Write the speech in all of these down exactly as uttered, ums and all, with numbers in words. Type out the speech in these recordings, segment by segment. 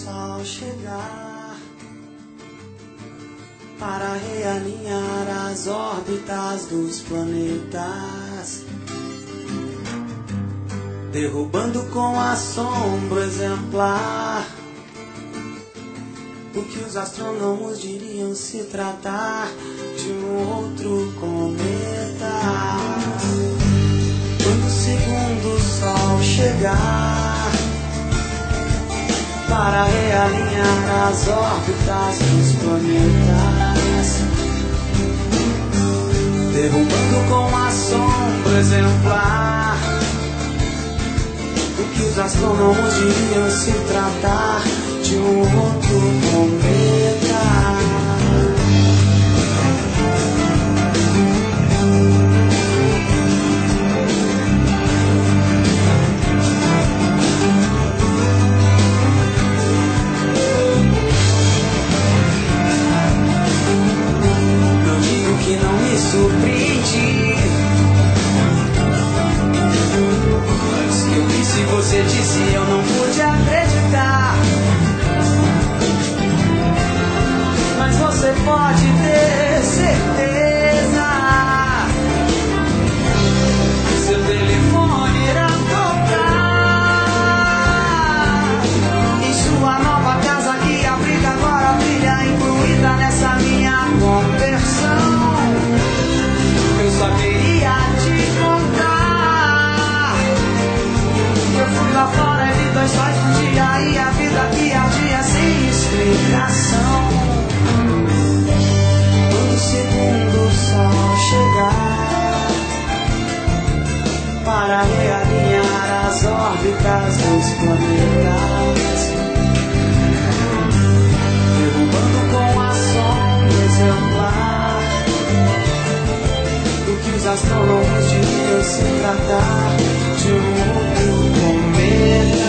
sol chegar para realinhar as órbitas dos planetas, derrubando com assombro exemplar o que os astrônomos diriam se tratar de um outro cometa. Quando o segundo sol chegar para realinhar as órbitas dos planetas, derrubando com assombro exemplar o que os astrônomos diriam se tratar de um outro cometa. Não digo que não me surpreendi. Antes que eu disse, você disse, eu não pude acreditar. Mas você pode ter certeza que seu telefone irá tocar em sua nova casa que abriga agora brilha, incluída nessa minha conversão. Eu só queria te contar que eu fui lá fora e vi dois sóis um dia e a vida que ardia sem explicação. Segundo sol chegar para realinhar as órbitas dos planetas, derrubando com assombro exemplar o que os astrônomos diriam se tratar de um outro cometa.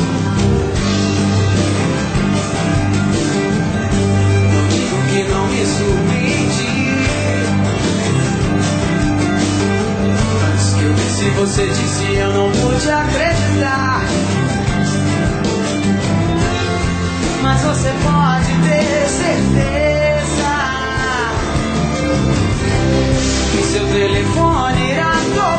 Não digo que não me surpreendi. Se você disse, eu não pude acreditar. Mas você pode ter certeza que seu telefone irá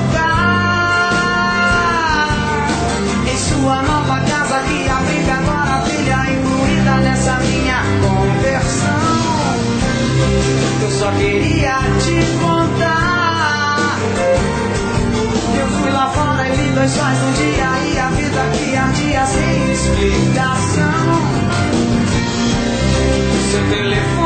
tocar em sua nova casa que abriga agora brilha, incluída nessa minha conversão. Eu só queria te contar. Eu fui lá fora e vi dois sóis no dia e a vida que ardia sem explicação. O seu telefone